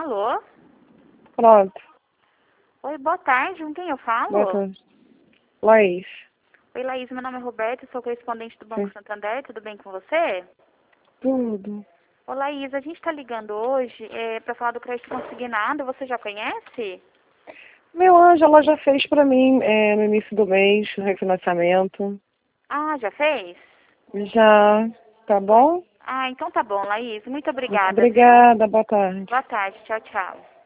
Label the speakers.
Speaker 1: Alô?
Speaker 2: Pronto.
Speaker 1: Oi, boa tarde. Com quem eu falo?
Speaker 2: Boa tarde. Laís.
Speaker 1: Oi, Laís. Meu nome é Roberto, sou correspondente do Banco
Speaker 2: Sim.
Speaker 1: Santander. Tudo bem com você?
Speaker 2: Tudo.
Speaker 1: Ô, Laís, a gente está ligando hoje para falar do crédito consignado. Você já conhece?
Speaker 2: Meu anjo, ela já fez pra mim no início do mês o refinanciamento.
Speaker 1: Ah, já fez?
Speaker 2: Já. Tá bom?
Speaker 1: Ah, então tá bom, Laís. Muito
Speaker 2: Muito
Speaker 1: obrigada, viu?
Speaker 2: obrigada. Boa tarde.
Speaker 1: Boa tarde. Tchau, tchau.